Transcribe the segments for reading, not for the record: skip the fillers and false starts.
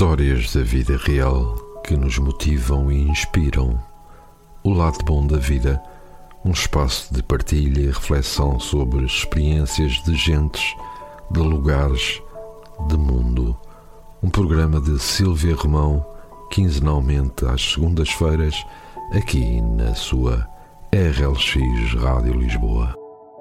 Histórias da vida real que nos motivam e inspiram. O lado bom da vida, um espaço de partilha e reflexão sobre experiências de gentes, de lugares, de mundo. Um programa de Sílvia Romão, quinzenalmente às segundas-feiras, aqui na sua RLX Rádio Lisboa.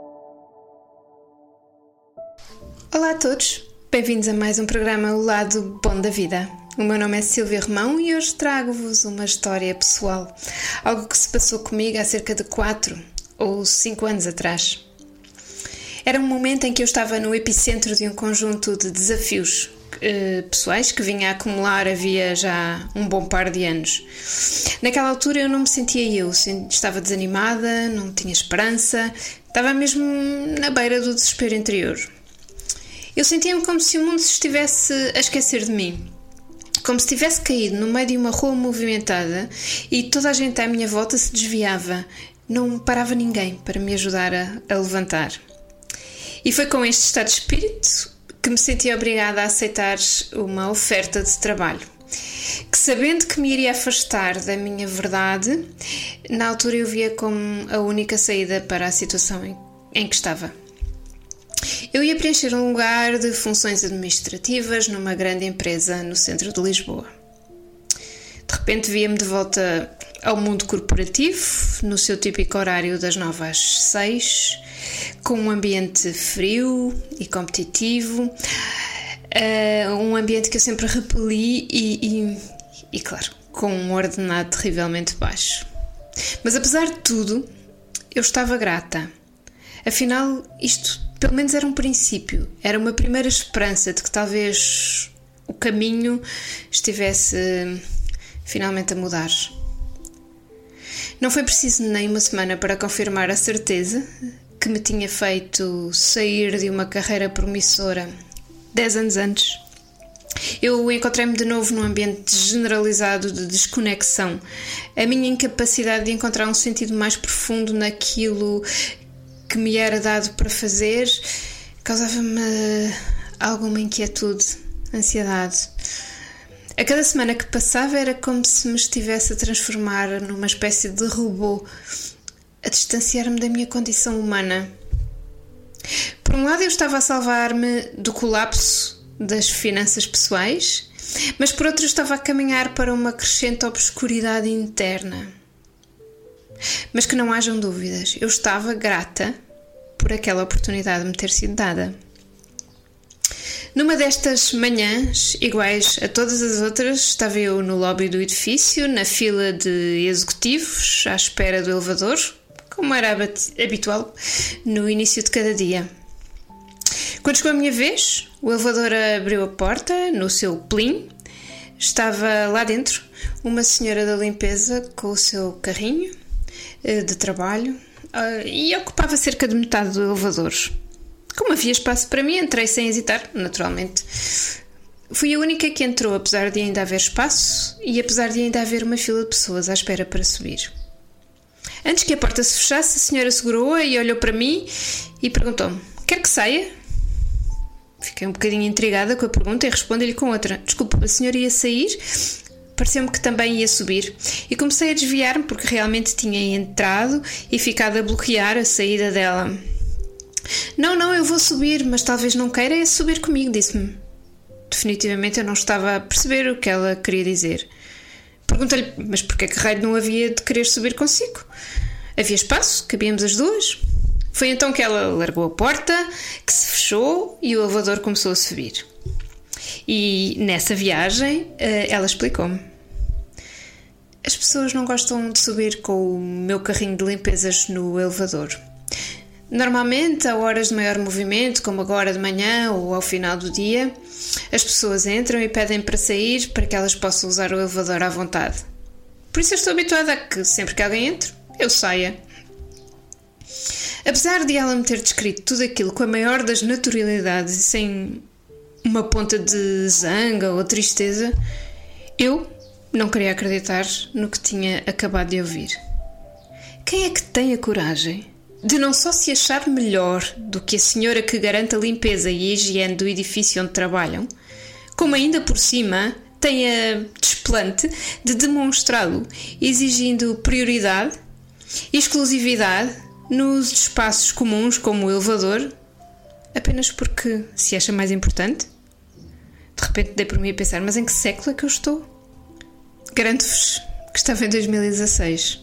Olá a todos, bem-vindos a mais um programa O Lado Bom da Vida. O meu nome é Sílvia Romão e hoje trago-vos uma história pessoal, algo que se passou comigo há cerca de 4 ou 5 anos atrás. Era um momento em que eu estava no epicentro de um conjunto de desafios pessoais que vinha a acumular havia já um bom par de anos. Naquela altura eu não me sentia eu, estava desanimada, não tinha esperança, estava mesmo na beira do desespero interior. Eu sentia-me como se o mundo se estivesse a esquecer de mim, como se tivesse caído no meio de uma rua movimentada e toda a gente à minha volta se desviava, não parava ninguém para me ajudar a levantar. E foi com este estado de espírito que me senti obrigada a aceitar uma oferta de trabalho, que sabendo que me iria afastar da minha verdade, na altura eu via como a única saída para a situação em que estava. Eu ia preencher um lugar de funções administrativas numa grande empresa no centro de Lisboa. De repente via-me de volta ao mundo corporativo, no seu típico horário das 9 às 6, com um ambiente frio e competitivo, um ambiente que eu sempre repeli e claro, com um ordenado terrivelmente baixo. Mas apesar de tudo, eu estava grata. Afinal, isto pelo menos era um princípio, era uma primeira esperança de que talvez o caminho estivesse finalmente a mudar. Não foi preciso nem uma semana para confirmar a certeza que me tinha feito sair de uma carreira promissora 10 anos antes. Eu encontrei-me de novo num ambiente generalizado de desconexão. A minha incapacidade de encontrar um sentido mais profundo naquilo que me era dado para fazer causava-me alguma inquietude, ansiedade. A cada semana que passava era como se me estivesse a transformar numa espécie de robô, a distanciar-me da minha condição humana. Por um lado eu estava a salvar-me do colapso das finanças pessoais, mas por outro eu estava a caminhar para uma crescente obscuridade interna. Mas que não hajam dúvidas, eu estava grata por aquela oportunidade de me ter sido dada. Numa destas manhãs, iguais a todas as outras, estava eu no lobby do edifício, na fila de executivos, à espera do elevador, como era habitual no início de cada dia. Quando chegou a minha vez, o elevador abriu a porta, no seu plim, estava lá dentro uma senhora da limpeza com o seu carrinho de trabalho e ocupava cerca de metade do elevador. Como havia espaço para mim, entrei sem hesitar, naturalmente. Fui a única que entrou, apesar de ainda haver espaço e apesar de ainda haver uma fila de pessoas à espera para subir. Antes que a porta se fechasse, a senhora segurou-a e olhou para mim e perguntou-me: "Quer que saia?" Fiquei um bocadinho intrigada com a pergunta e respondi-lhe com outra: "Desculpe, a senhora ia sair?" Pareceu-me que também ia subir e comecei a desviar-me porque realmente tinha entrado e ficado a bloquear a saída dela. Não, eu vou subir, mas talvez não queira subir comigo", disse-me. Definitivamente eu não estava a perceber o que ela queria dizer. Perguntei-lhe: "Mas porquê que raio não havia de querer subir consigo? Havia espaço, cabíamos as duas." Foi então que ela largou a porta, que se fechou e o elevador começou a subir. E nessa viagem ela explicou-me: "As pessoas não gostam de subir com o meu carrinho de limpezas no elevador. Normalmente, a horas de maior movimento, como agora de manhã ou ao final do dia, as pessoas entram e pedem para sair para que elas possam usar o elevador à vontade. Por isso eu estou habituada a que sempre que alguém entre, eu saia." Apesar de ela me ter descrito tudo aquilo com a maior das naturalidades e sem uma ponta de zanga ou tristeza, eu não queria acreditar no que tinha acabado de ouvir. Quem é que tem a coragem de não só se achar melhor do que a senhora que garante a limpeza e a higiene do edifício onde trabalham, como ainda por cima tem a desplante de demonstrá-lo, exigindo prioridade e exclusividade nos espaços comuns como o elevador, apenas porque se acha mais importante. De repente dei por mim a pensar, mas em que século é que eu estou? Garanto-vos que estava em 2016.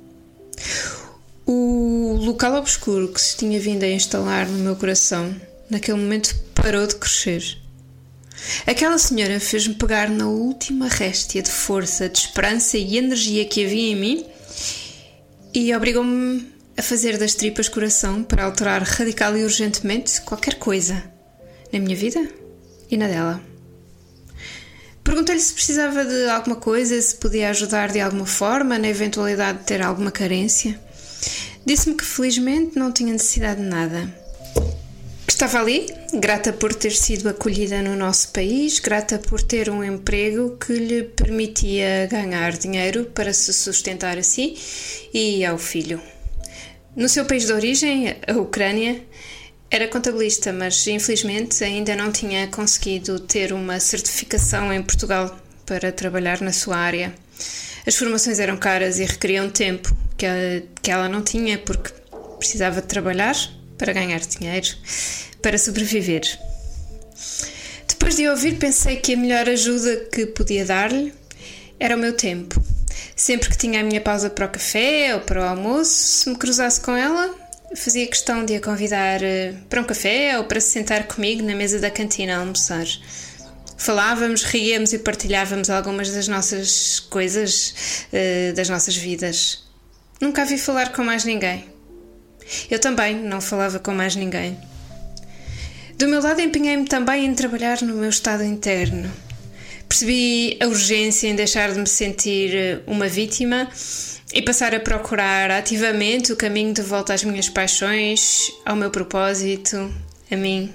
O local obscuro que se tinha vindo a instalar no meu coração, naquele momento parou de crescer. Aquela senhora fez-me pegar na última réstia de força, de esperança e energia que havia em mim e obrigou-me a fazer das tripas coração para alterar radical e urgentemente qualquer coisa na minha vida e na dela. Perguntei-lhe se precisava de alguma coisa, se podia ajudar de alguma forma na eventualidade de ter alguma carência. Disse-me que felizmente não tinha necessidade de nada. Estava ali, grata por ter sido acolhida no nosso país, grata por ter um emprego que lhe permitia ganhar dinheiro para se sustentar a si e ao filho. No seu país de origem, a Ucrânia, era contabilista, mas infelizmente ainda não tinha conseguido ter uma certificação em Portugal para trabalhar na sua área. As formações eram caras e requeriam tempo que ela não tinha porque precisava de trabalhar para ganhar dinheiro, para sobreviver. Depois de ouvir, pensei que a melhor ajuda que podia dar-lhe era o meu tempo. Sempre que tinha a minha pausa para o café ou para o almoço, se me cruzasse com ela, fazia questão de a convidar para um café ou para se sentar comigo na mesa da cantina a almoçar. Falávamos, ríamos e partilhávamos algumas das nossas coisas, das nossas vidas. Nunca a vi falar com mais ninguém. Eu também não falava com mais ninguém. Do meu lado, empenhei-me também em trabalhar no meu estado interno. Percebi a urgência em deixar de me sentir uma vítima e passar a procurar ativamente o caminho de volta às minhas paixões, ao meu propósito, a mim.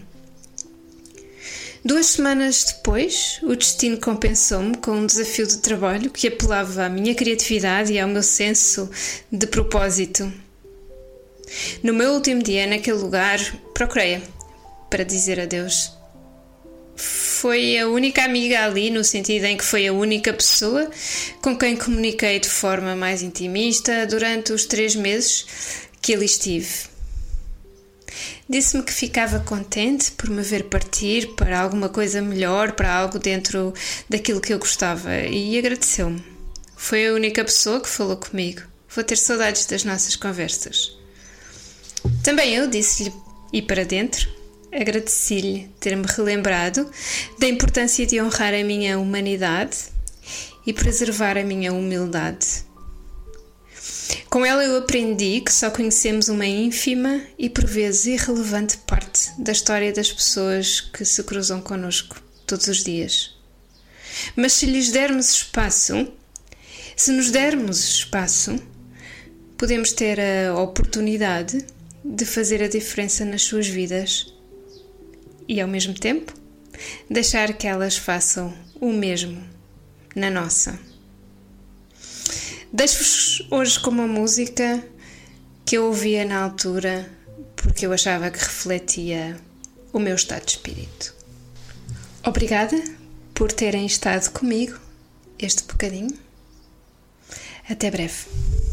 2 semanas depois, o destino compensou-me com um desafio de trabalho que apelava à minha criatividade e ao meu senso de propósito. No meu último dia naquele lugar, procurei-a para dizer adeus. Foi a única amiga ali, no sentido em que foi a única pessoa com quem comuniquei de forma mais intimista durante os 3 meses que ali estive. Disse-me que ficava contente por me ver partir para alguma coisa melhor, para algo dentro daquilo que eu gostava, e agradeceu-me. Foi a única pessoa que falou comigo. Vou ter saudades das nossas conversas. Também eu disse-lhe ir para dentro. Agradeci-lhe ter-me relembrado da importância de honrar a minha humanidade e preservar a minha humildade. Com ela eu aprendi que só conhecemos uma ínfima e por vezes irrelevante parte da história das pessoas que se cruzam connosco todos os dias. Mas se lhes dermos espaço, se nos dermos espaço, podemos ter a oportunidade de fazer a diferença nas suas vidas e, ao mesmo tempo, deixar que elas façam o mesmo na nossa. Deixo-vos hoje com uma música que eu ouvia na altura porque eu achava que refletia o meu estado de espírito. Obrigada por terem estado comigo este bocadinho. Até breve.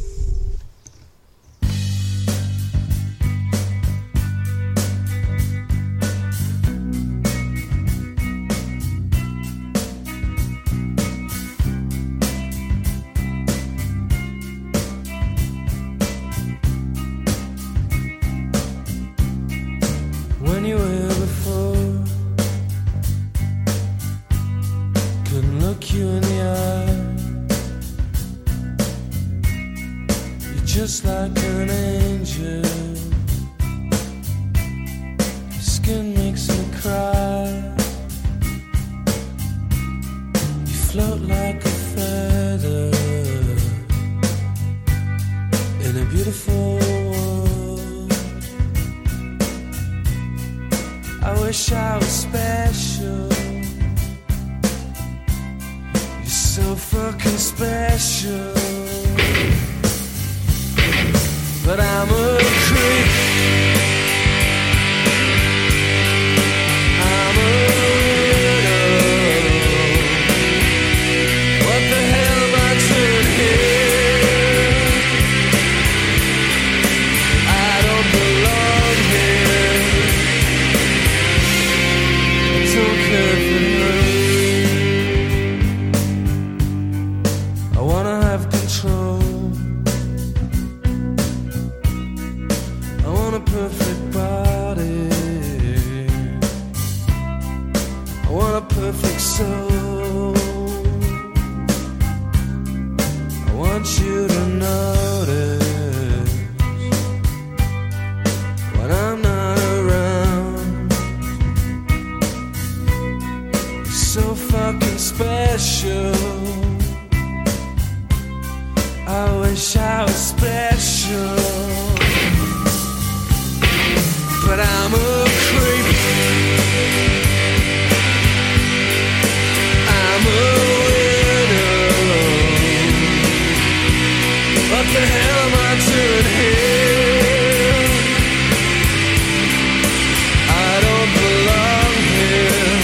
When you were before, couldn't look you in the eye. You're just like an angel. Your skin makes me cry. You float like a feather in a beautiful world. I wish I was special. You're so fucking special. But I'm a creep. I'm a widow. want a perfect soul. I want you to notice when I'm not around. You're so fucking special. I wish I was special, but I'm a creep. I'm a widow. What the hell am I doing here? I don't belong here.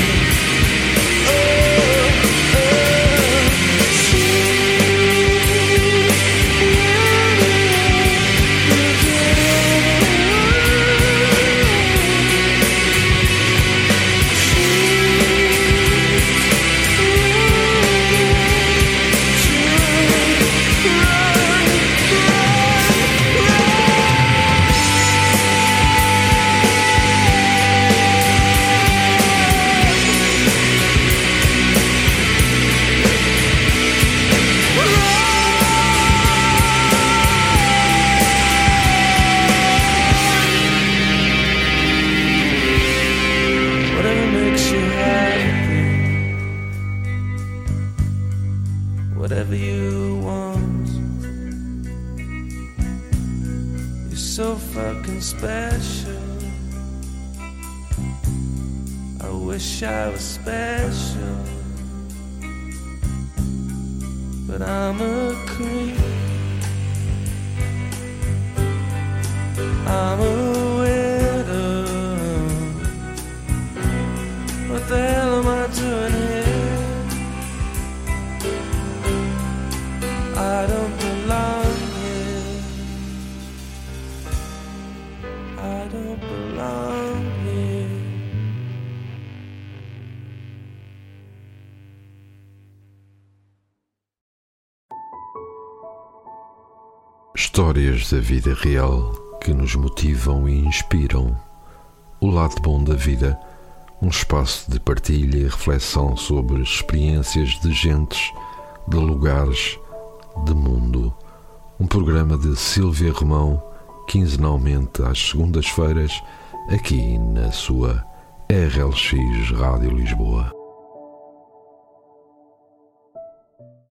Whatever you want. You're so fucking special. I wish I was special, but I'm a creep. I'm a widow. What the hell am I doing here? I don't belong here. I don't belong here. Histórias da vida real que nos motivam e inspiram. O lado bom da vida, um espaço de partilha e reflexão sobre experiências de gentes, de lugares, de mundo. Um programa de Sílvia Romão, quinzenalmente às segundas-feiras, aqui na sua RLX Rádio Lisboa.